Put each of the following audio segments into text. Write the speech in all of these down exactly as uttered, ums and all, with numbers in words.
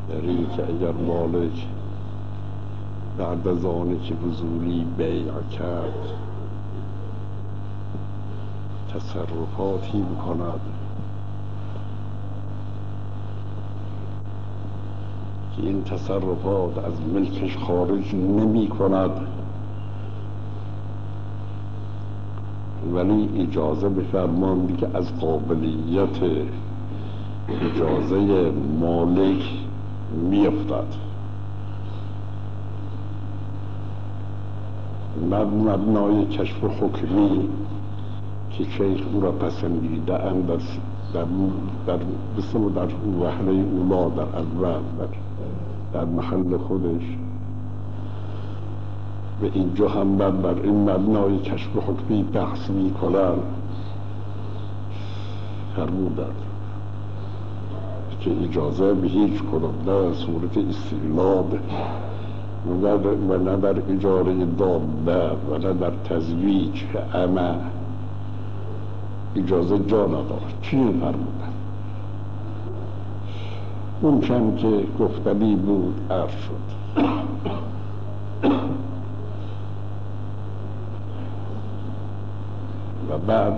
در این که اگر مالک بعد از آنه که فضولی بیع کرد تصرفاتی میکند که این تصرفات از ملکش خارج نمی کند، ولی اجازه بفرماند که از قابلیت اجازه مالک میافتد. مبنای کشف حکمی که شیخ او را پسندیده اند در در در بسیار در وهله اولا در اول در در محل خودش و اینجا هم بر این مبنای کشف حکمی بحث می کنند، فرمودند که اجازه به هیچ کدام نه صورت استیلاد و نه در اجاره دابه و نه در تزویج امه اجازه جا ندارد. چی فرمودن؟ اون چند که گفتنی بود عرض شد. و بعد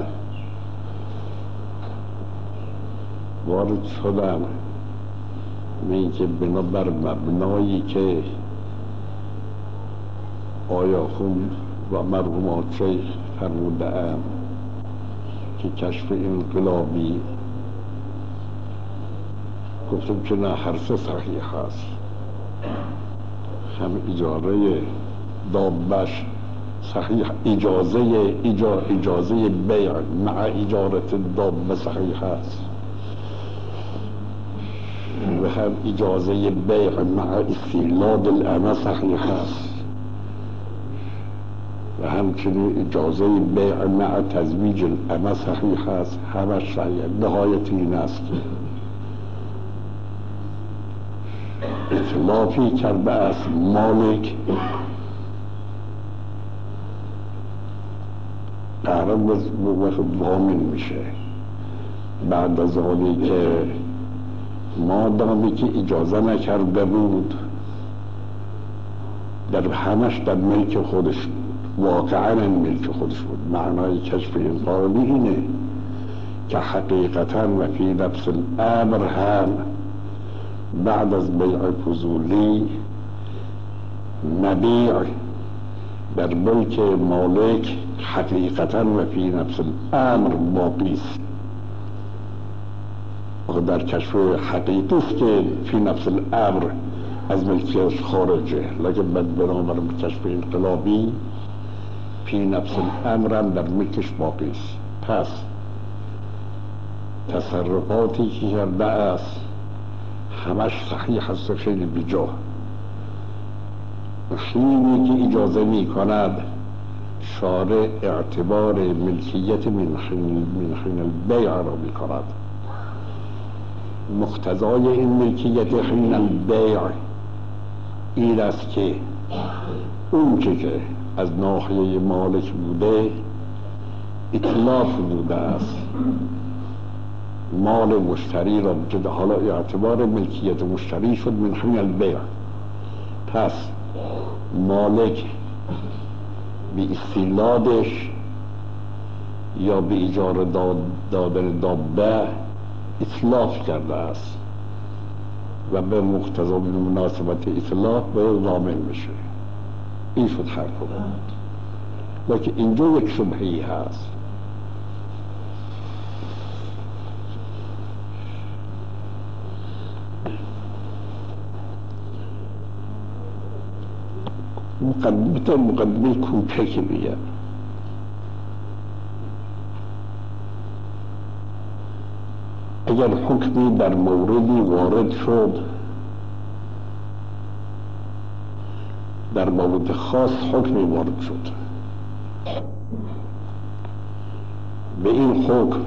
وارد شدن به این که بنابر مبنایی که آیا خون و مرحومات شیخ فرموده ام که کشف انقلابی، گفتم که نه، هر سه صحیح هست. هم اجاره دابش صحیح، اجازه اجا اجازه بیع مع اجارت دابه صحیح هست و هم اجازه بیع مع استیلاد الامه صحیح هست و همچنین اجازه بیع مع تزویج الامه صحیح هست. همش صحیح. نهایت این است که اطلافی کرده است مالک قرار وقت ضامن میشه بعد از آنی که مادامی که اجازه نکرده بود در همش در ملک خودش بود، واقعا ملک خودش بود. معنای کشف انقلابی اینه که حقیقتا و فی نفس الامر هم بعد از بیع فضولی مبیع در ملک مالک حقیقتا و فی نفس الامر باقی است. در کشف حقیقی است که فی نفس الامر از ملکیش خارجه، لکن بنابر کشف انقلابی فی نفس الامر هم در ملکش باقی است. پس تصرفاتی که کرده است همش صحیح است، خیلی بجا. حینی که اجازه می کند شارع اعتبار ملکیت من حین البیع را می کند. مقتضای این ملکیت حین البیع این است که اون که از ناحیه مالک بوده اتلاف بوده است، مال مشتری را بجد حالا اعتبار ملکیت مشتری شد من حین البیع. پس مالک به استیلادش یا به اجاره دادن دابه اتلاف کرده است و به مقتضا به مناسبت اتلاف به ضامن میشه. این شد حرف بود. لیکن اینجا یک شبهی هست. مقدمه مقدمه کوچکی میگه. اگر حکمی در موردی وارد شد، در مورد خاص حکمی وارد شد، به این حکم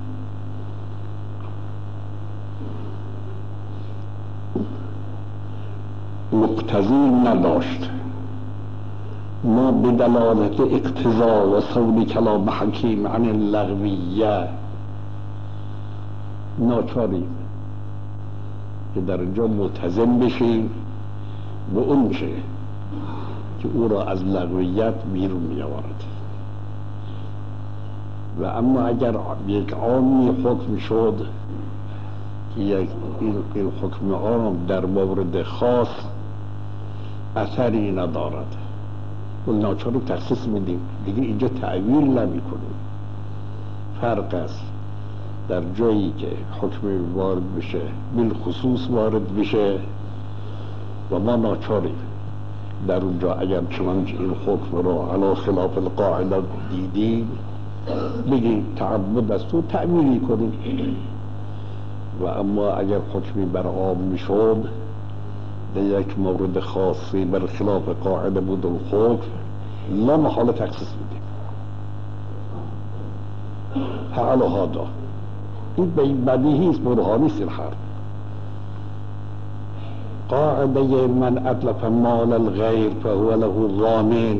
مقتضی نداشت، ما به دلالت اقتضا و صول کلام حکیم عن اللغویه ناچاریم که در اینجا ملتزم بشیم به اون چه که او را از لغویت بیرون می آورد. و اما اگر یک عامی حکم شد که یک این حکم عام در مورد خاص اثری ندارد و ناچار رو تخصیص میدیم، دیگه اینجا تعویل نمی کنیم. فرق است در جایی که حکم وارد بشه بالخصوص وارد بشه و ما ناچاریم در اونجا اگر چنانچه این حکم رو علی خلاف القاعده دیدیم بگیم تعبد است و تعمیلی کنیم. و اما اگر حکمی بر عام میشد در یک مورد خاصی بر خلاف قاعده بود و حکم لا محاله تخصیص میدیم. حالا هادا این بدیهی است، برهانی است. الحرب قاعده من اتلف مال الغیر فهو له ضامن،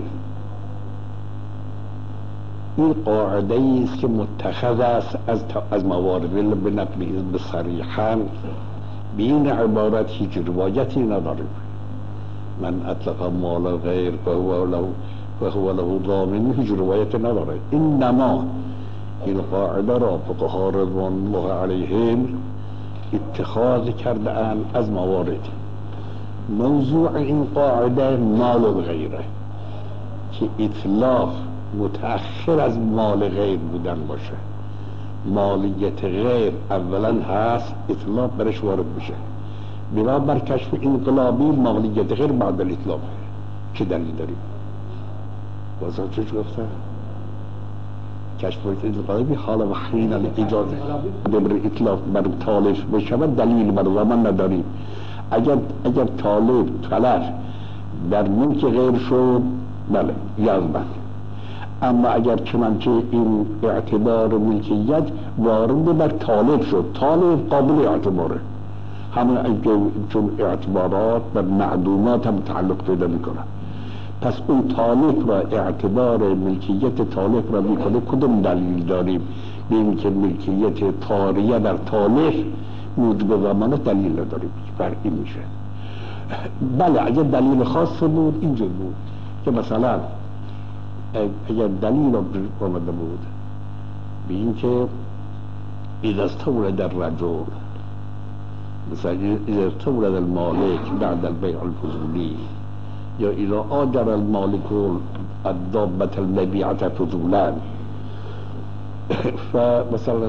این قاعده ای است که متخذ است از از موارد به نقل به صریحا به این عبارت هیچ روایتی نداریم. من اتلف مال الغیر فهو له فهو له ضامن، هیچ روایت نداره. انما این قاعده را فقها رضوان الله علیهم اتخاذ کرده اند از موارد. موضوع این قاعده مال الغیره که اطلاف متأخر از مال غیر بودن باشه. مالیت غیر اولا هست، اطلاف برش وارد بشه. بنابر کشف انقلابی مالیت غیر بعد الاطلاف. چه دلیل داریم؟ واسه چه گفته؟ کشف انقلابی حالا و حین الاجازه بر اطلاف بر طالب بشه و دلیل بر زمان نداریم. اگر اگر طالب طلب در ملک غیر شد بله یزبن، اما اگر چنانچه این اعتبار ملکیت وارد بر طالب شد، طالب قابل اعتباره، همه چون اعتبارات بر معدومات هم تعلق پیدا میکنه. پس اون طالب را اعتبار ملکیت طالب را میکنه. کدوم دلیل داریم به این که ملکیت طاریه در طالب موجب زمانه؟ دلیل نداریم، فرقی میشه. بله اگر دلیل خاص بود اینجور بود که مثلا اگر دلیل آمده بود به این که اذا استولد الرجل، مثلا اذا استولد المالک بعد البيع الفضولی، یا اذا آجر المالک الدابة المبيعة فضولا، فمثلا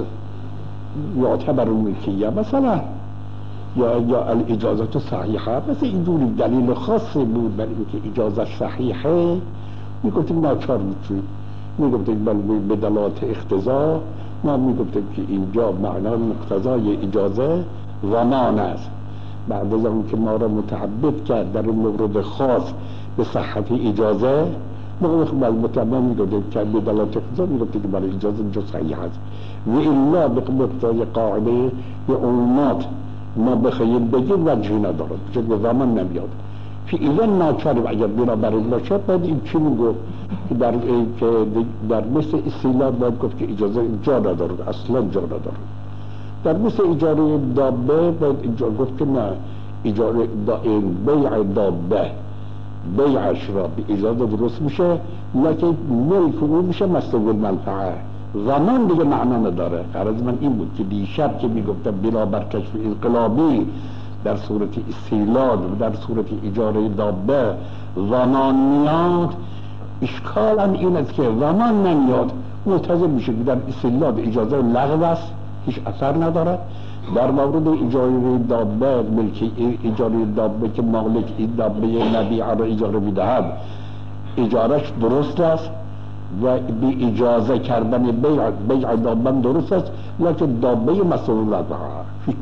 یعتبر الملکیه مثلا یا یا الاجازت صحیحه، مثل اینجوری دلیل خاصی بود برای اینکه اجازه صحیحه، میگفتیم ناچار میشیم. میگفتیم به دلالت اقتضا، ما میگفتیم که اینجا معنای مقتضای اجازه ضمان است. بعد از اون که ما را متعبد کرد در این مورد خاص به صحت اجازه، ما مطلبا میگفتیم که به دلالت اقتضا میگفتیم که برای اجازه اینجا صحیح است. و الا به مقتضای قاعده به عمومات ما بخواهیم بگیم وجهی ندارد، چون به زمان نمیاد. فعلا ناچاریم اگر بنابر این باشد باید این چی میگفت که در که در مثل استیلاد باید گفت که اجازه جا ندارد، اصلا جا ندارد. در مثل اجاره دابه باید اینجا گفت که نه، اجاره دا این بیع دابه بیعش را به اجازه درست میشه، لیکن ملک او میشه مسئول منفعه، زمان دیگه معنا نداره. غرض من این بود که دیشب که میگفتم بنابر کشف انقلابی در صورت استیلاد و در صورت اجاره دابه زمان میاد، اشکالا این است که زمان نمیاد، ملتزم میشه که در استیلاد اجازه لغو است، هیچ اثر نداره. در مورد اجاره دابه ملکی اجاره دابه که مالک این دابه نبیعه را اجاره میدهد اجارش درست است و به اجازه کردن بیع بیع دابه درست است، لیکن دابه مسئول نداره هیچ.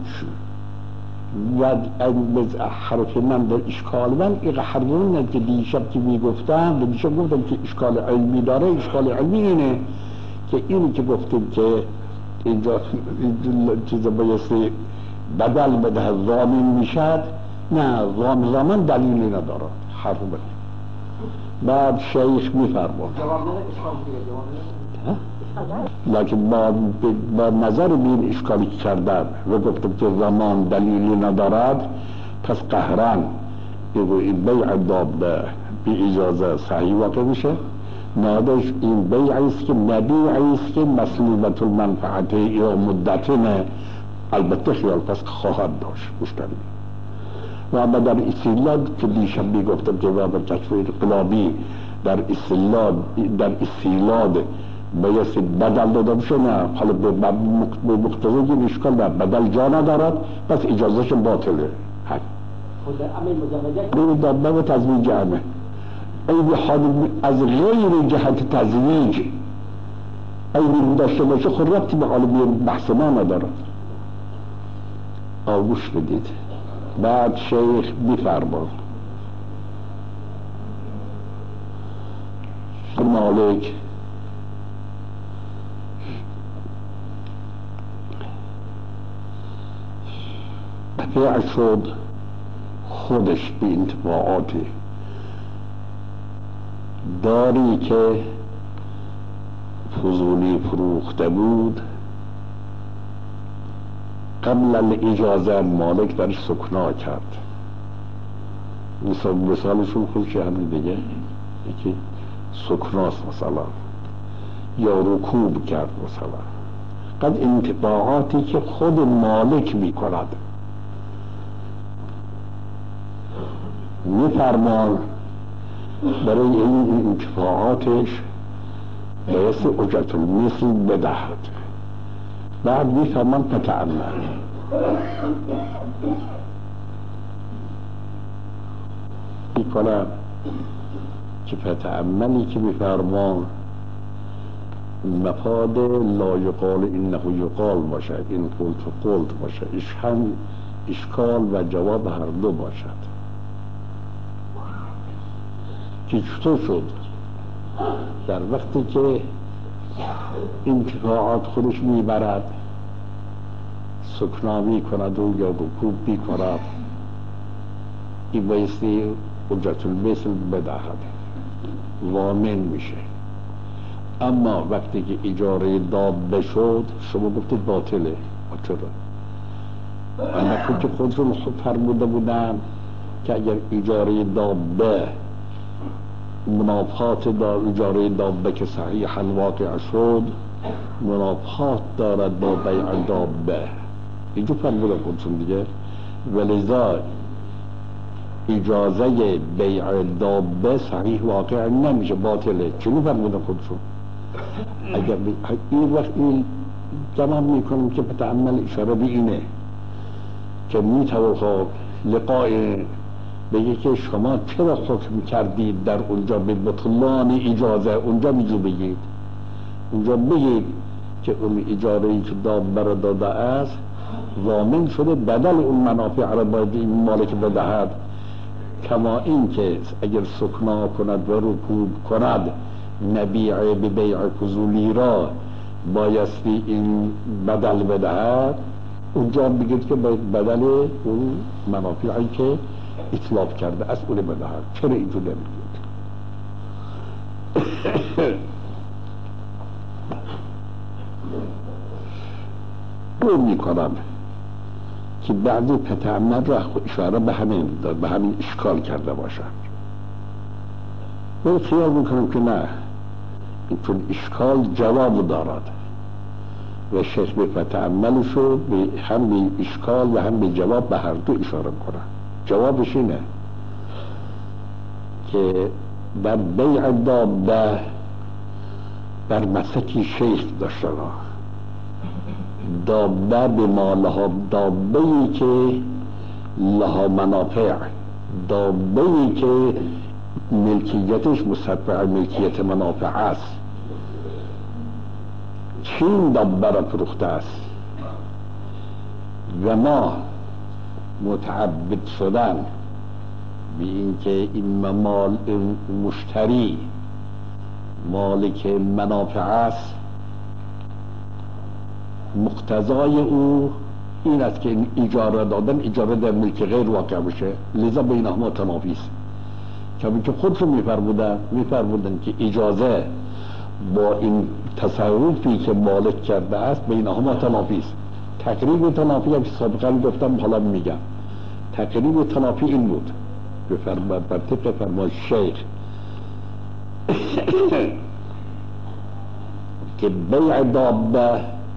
و حرف من در اشکال من این حرفونه که دیشب که میگفتم دیشب گفتم که اشکال علمی داره. اشکال علمی اینه که اینی که گفتیم که اینجا چیز بایستی بدل بده ضامن میشد، نه ضامن ضامن دلیلی نداره. حرف من بعد شیخ میفرمان لکن با, با نظر به این اشکالی که کردن و گفتم که زمان دلیلی ندارد، پس قهرن این بیع دابه بی اجازه صحیح واقع میشه. نادش این بیعی است که مبیعی است که مسلوبت المنفعته یا مدتنه، البته خیال پس خواهد داشت مشتری. و اما در استیلاد که دیشب میگفتم که باب کشف انقلابی در استیلاد در استیلاد بایستی بدل داده بشه، نه حالا به مقتضای این اشکال در بدل جا ندارد، پس اجازهش باطله. خود عمل مزوجه به دابه و تزویج همه این حال از غیر جهت تزویج این داشته باشه خود ربطی به حال بحث ما ندارد. آگوش بدید. بعد شیخ میفرماد مالک بیع شد خودش به انتفاعاتی داری که فضولی فروخته بود، قبل الاجازه مالک در سکنا کرد. مثال مثالشون خودش همین دیگه، یکی سکناست مثلا، یا رکوب کرد مثلا. قد انتفاعاتی که خود مالک می کند میفرمان برای این انتفاعاتش بایستی اجرت المثل بدهد. بعد میفرمان فتعمل میکنم که فتعملی که میفرمان مفاد لا یقال انه یقال باشد، این قلت و قلت باشد، اش هم اشکال و جواب هر دو باشد. که چطور شد در وقتی که انتفاعات خودش میبرد، سکنا میکند و یا رکوب میکند، این بایستی اجرت المثل بدهد، ضامن میشه. اما وقتی که اجاره دابه شد شما گفتید باطله. چرا؟ اما که خود رو فرموده بودن که اگر اجاره دابه منافات دار اجاره دابه که صحیحا واقع شد منافات دارد با بیع دابه، اینجا فرموده خودشون دیگه. ولذا اجازه بیع دابه صحیح واقع نمیشه، باطله. چنین فرموده خودشون. اگر این وقت این جمع میکنم که فتعمل اشاره به اینه که میتوان لقاء بگه که شما چرا حکم کردید در اونجا به بطلان اجازه، اونجا میجو بگید، اونجا بگید که اون اجاره‌ای که دابه را داده است ضامن شده بدل اون منافع را باید این مالک بدهد. کما این که اگر سکنا کند و رکوب کند نبیع به بیع فضولی را بایستی این بدل بدهد، اونجا بگید که باید بدل اون منافعی که اطلاف کرده از اون بدهد. چرا اینجور نمیگید؟ اون میکنم که بعضی فتعمل را اشاره به همین داد، به همین اشکال کرده باشد. من خیال میکنم که نه، چون اشکال جواب دارد و شیخ به فتعمل شد به هم به اشکال و هم به جواب به هر دو اشاره کنه. جوابش اینه که در بیع دابه بر مسکی شیخ داشته را دابه به ما لها دابه‌ای که لها منافع، دابه‌ای که ملکیتش مستتبع ملکیت منافع است. چین دابه را فروخته است و ما متعبد شدن به اینکه این مال مشتری مالک منافع است، مقتضای او این است که این اجاره دادن اجاره در ملک غیر واقع بشه. لذا بینهما تنافی است. کمی که خود رو میفرمودن میفرمودن که اجازه با این تصرفی که مالک کرده است بینهما تنافی است. تقریب تنافی هم سابقا گفتم حالا میگم. تقریب تنافی این بود بر طبق فرمان شیخ که بیع دابه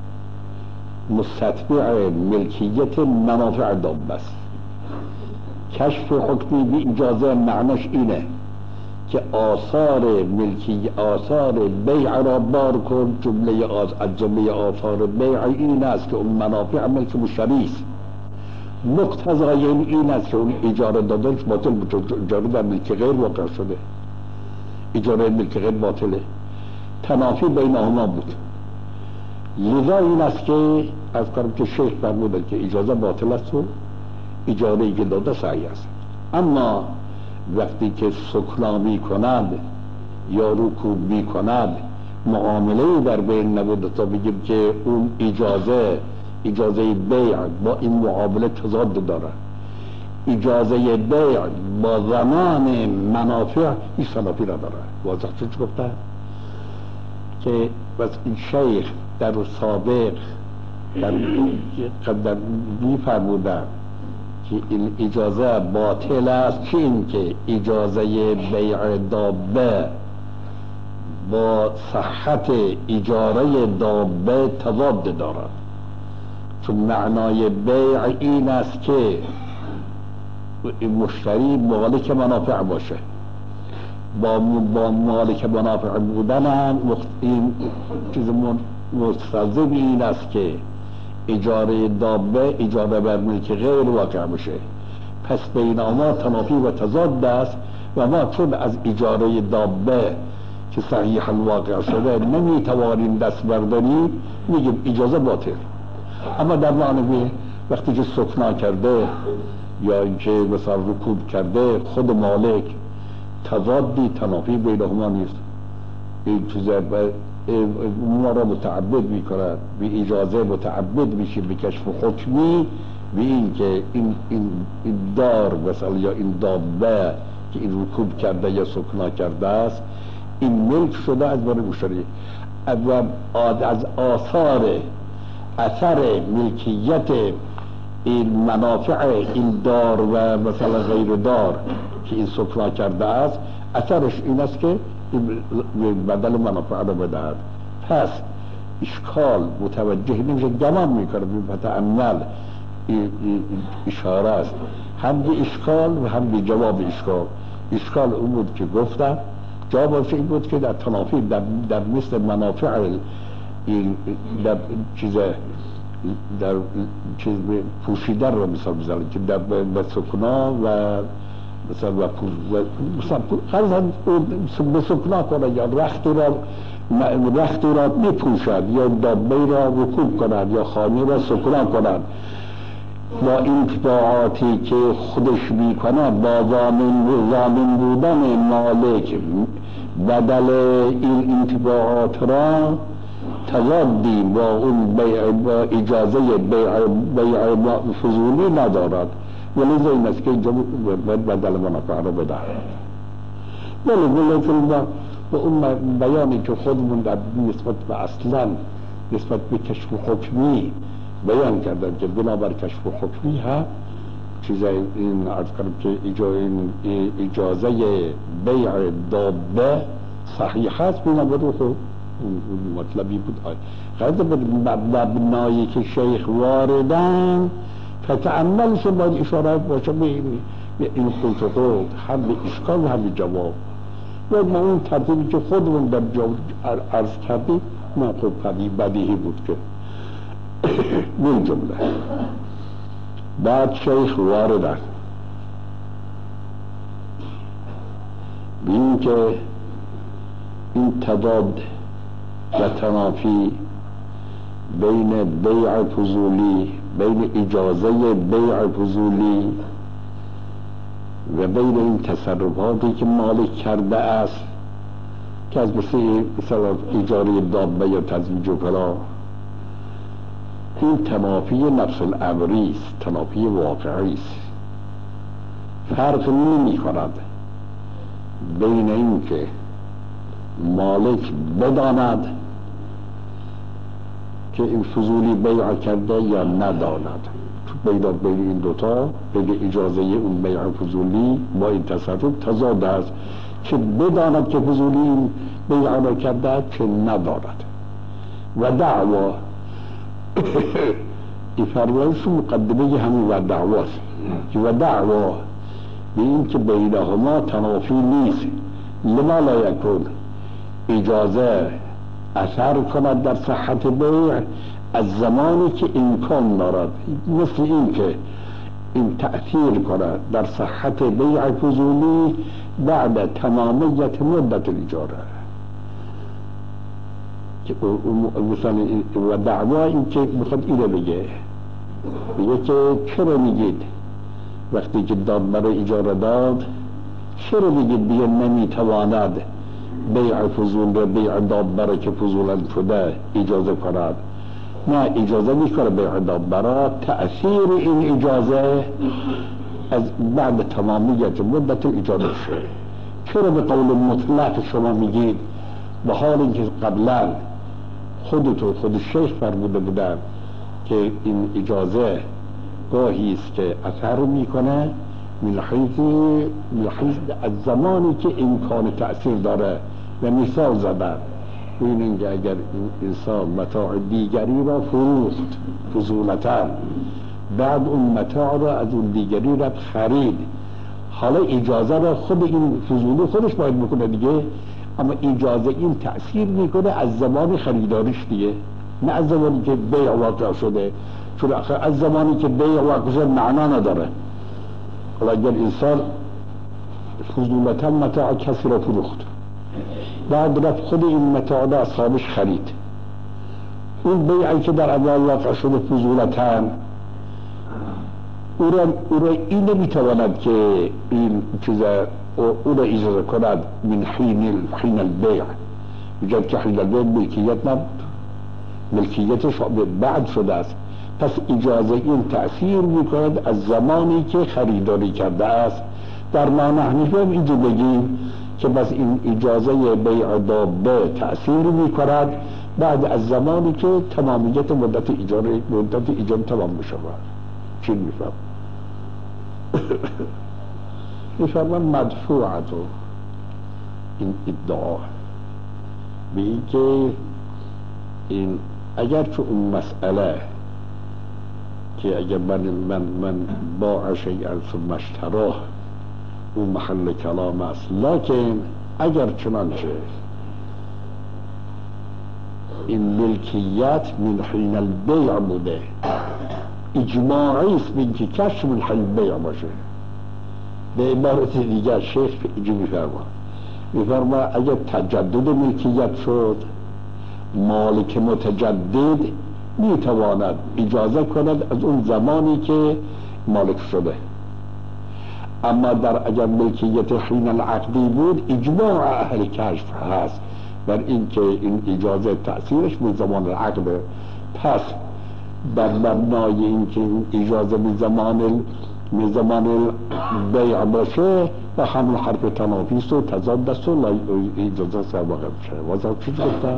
مستتبع ملکیت منافع دابه است. کشف حکمی بی اجازه معناش اینه که آثار ملکی آثار بیع را بار کن. جمله آز از جمله آثار بیع این است که اون منافع ملک مشتری است. مقتضای این این است که اون اجاره دادنش باطل بود. اجاره در ملک غیر واقع شده، اجاره ملک غیر باطله. تنافی بینهما بود. لذا این است که از کارم که شیخ فرمودن که اجازه باطل است و اجاره که داده صحیح است. اما وقتی که سکنا می کند یا رکوب می کند معامله در بین نبوده تا بگیم که اون اجازه اجازه بیع با این معامله تضاد داره. اجازه بیع با زمان منافع این تنافی را داره. واضح شد چه گفته که بس این شیخ در سابق در قدر می فرمودن که این اجازه باطل است. چه این که اجازه بیع دابه با صحت اجاره دابه تضاد دارد. چون معنای بیع این است که مشتری مالک منافع باشه. با با مالک منافع بودن هم این چیز مستلزم این است که اجاره دابه اجاره بر ملک غیر واقع بشه. پس بینهما تنافی و تضاد است و ما چون از اجاره دابه که صحیح الواقع شده نمیتوانیم دست برداریم میگیم اجازه باطل. اما در معنی وقتی که سکنا کرده یا اینکه مثلا رکوب کرده خود مالک تضادی تنافی بینهما نیست. این چیزا ما را متعبد می کند، بی اجازه متعبد میشه به کشف حکمی به این که این, این, این دار مثلا یا این دابه که این رکوب کرده یا سکنا کرده است این ملک شده از برای مشتری. از آثار اثر ملکیت این منافع این دار و مثلا غیر دار که این سکنا کرده است اثرش این است که بدل منافع را بدهد. پس اشکال متوجه نمیشه، گمان میکنه به تأمل اشاره است هم به اشکال و هم به جواب اشکال. اشکال اون بود که گفتم، جوابش این بود که در تنافی در, در مثل منافع این در چیز در چیز پوشیدن رو مثال بزنید که در به سکنا و مثلا و مثلا خرزن به سکنا کنه یا رخت را رخت را بپوشد یا دابه را رکوب کند یا خانه را سکنا کند با انتفاعاتی که خودش میکند با ضامن ضامن بودن مالک بدل این انتفاعات را تضادی با اون بیع با اجازه بیع بیع فضولی ندارد. ولذا این است که بدل منافع را بدهد. ولی ولی و اون بیانی که خودمون در نسبت به اصلا نسبت به کشف حکمی بیان کردن که بنابر کشف حکمی ها چیزای این عرض کردم که اجازه بیع دابه صحیح هست بنابر خود مطلبی بود. غرض بود مبنایی که شیخ واردن فتعملش باید اشارات باشه به این خود خود هم به اشکال و هم به جواب و ما اون ترتیبی که خودمون در جواب عرض کردیم ما خود بدیهی بود که من جمله. بعد شیخ واردن بین که این تضاد و تنافی بین بیع فضولی بین اجازه بیع فضولی و بین این تصرفاتی که مالک کرده است که از مثلا اجاره دابه یا تزویج و فلا این تنافی نفس الامری است، تنافی واقعی است. فرق نمی کند بین این که مالک بداند که این فضولی بیع کرده یا نداند. تو بین بین این دوتا بین اجازه اون بیع فضولی با این تصرف تضاد است که بداند که فضولی این بیع را کرده که ندارد. و دعوا این فرمایش مقدمه همین و دعواست و دعوا به این که بینهما تنافی نیست. لما لا یکون اجازه اثر کند در صحت بیع از زمانی که امکان دارد، مثل این که این تأثیر کند در صحت بیع فضولی بعد تمامیت مدت الاجاره. مثلا و دعوا این که میخواد اینو بگه میگه که چرا میگید وقتی که دادبر اجاره داد چرا میگید بیا نمیتواند بیع فضول را بیع دادبر که فضولا شده اجازه کند؟ نه، اجازه میکنه بیع دادبر. تأثیر این اجازه از بعد تمامیت مدت اجاره شده. چرا به قول مطلق شما میگید به حال اینکه قبلا خودتو خود شیخ فرموده بودن که این اجازه گاهی است که اثر میکنه من حیث از زمانی که امکان تأثیر داره و مثال زدن ببینید که اگر این انسان متاع دیگری را فروخت فضولتا بعد اون متاع را از اون دیگری را خرید، حالا اجازه را خود این فضولی خودش باید بکنه دیگه، اما اجازه این تأثیر میکنه از زمان خریداریش دیگه، نه از زمانی که بیع واقع شده. چون از زمانی که بیع واقع شده معنا نداره. حالا اگر انسان فضولتا متاع کسی را فروخت بعد رفت خود این متاع را از خامش خرید، اون بیعی که در اول واقع شده فضولتا او را, او را این نمیتواند که این چیزا او را اجازه کند من حین حین البیع، میگه که حین البیع ملکیت نبود، ملکیتش بعد شده است. پس اجازه این تأثیر میکند از زمانی که خریداری کرده است. در معنی حنیفی هم اینجا بگیم که بس این اجازه بیع دابه تأثیر میکند بعد از زمانی که تمامیت مدت اجاره مدت اجاره تمام میشود. چی میفهم؟ میفرمان مدفوعتو این ادعا به این که این اگر که اون مسئله که اگر من من من باع شیئا ثم اشتراه اون محل کلام است، لکن اگر چنانچه این ملکیت من حین البیع بوده اجماعی است به اینکه کش من حین البیع باشه. به عبارت دیگر شیخ اینجا میفرما میفرما اگر تجدد ملکیت شد مالک متجدد میتواند اجازه کند از اون زمانی که مالک شده، اما در اگر ملکیت حین العقدی بود اجماع اهل کشف هست بر این که این اجازه تأثیرش من زمان العقده. پس در مبنای این که اجازه من زمان من زمان بیع باشه و همون حرف تنافیست و تضاد است و اجازه سابقه بشه. واضح چیز گفتم؟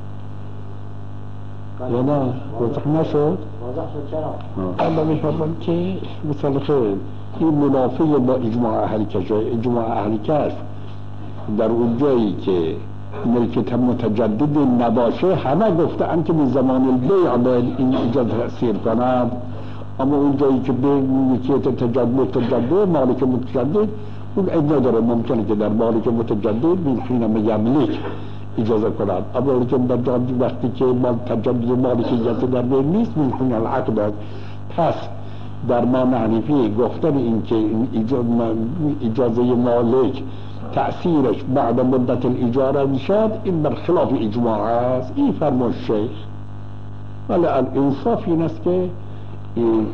یا نه؟ واضح نشد؟ واضح شد چرا؟ الله میفرمان که مثلا خیلی این منافی با اجماع اهل کشف. اجماع اهل کشف در اون جایی که ملکیت متجدد نباشه همه گفتن که به زمان البیع باید این اجازه تأثیر کنند، اما اون جایی که به ملکیت تجدد متجدد مالک متجدد اون عیب نداره، ممکنه که در مالک متجدد من حین یملک اجازه کنند، اما در جایی وقتی که تجدد مالکیت در بین نیست من حین العقد است. پس در ما حنیفی گفتن این که اجازه مالک تأثیرش بعد مدت الاجاره میشد این بر خلاف اجماع است. این فرمان شیخ، ولی الانصاف این است که این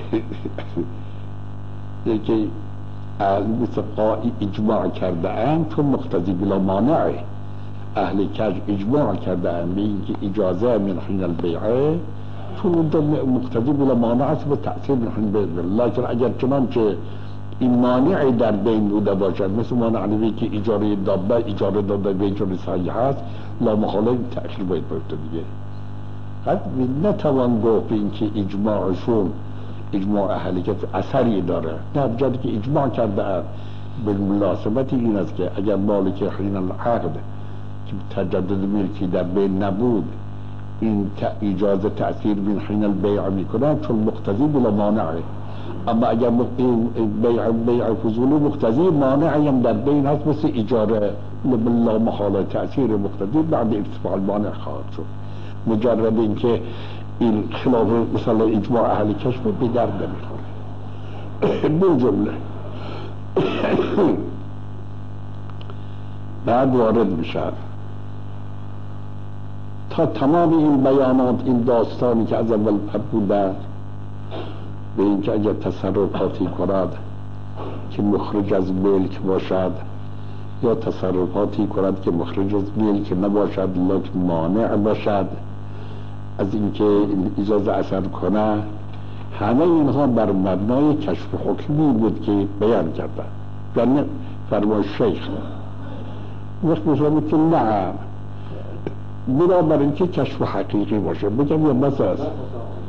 که مثل قائی اجماع کرده اند چون مقتضی بلا مانع اهل کج اجماع کرده اند به اینکه اجازه من حین البیعه چون اونجا مقتضی بلا مانع است به تأثیر من حین البیعه. لکن اگر چنانچه این مانعی در بین بوده باشد مثل مانع حنیفی که اجاره دابه اجاره داده به اجاره صحیح هست لا محاله تأخیر باید باید دیگه. قد نتوان گفت این که اجماعشون اجماع اهلی که اثری داره، در جایی که اجماع کرده اند بالمناسبت این است که اگر مالک حین العقد که تجدد ملکی در بین نبود این اجازه تأثیر من حین البیع میکنه چون مقتضی بلا مانعه، اما اگر بیع بیع فضولی مقتضی مانعی هم در بین هست مثل اجاره بلا محاله تأثیر مقتضی بعد ارتفاع المانع خواهد شد. مجرد اینکه این خلاف مثلا اجماع اهل کشف به درد نمیخوره. بالجمله بعد وارد میشن تا تمام این بیانات این داستانی که از اول بوده به اینکه اگر تصرفاتی کند که مخرج از ملک باشد یا تصرفاتی کند که مخرج از ملک نباشد لیکن مانع باشد از اینکه این اجازه اثر کنه، همه اینها بر مبنای کشف حکمی بود که بیان کردن. یعنی فرمان شیخ وقت میشود که نه بنابراین که کشف حقیقی باشه. بگم یا بس است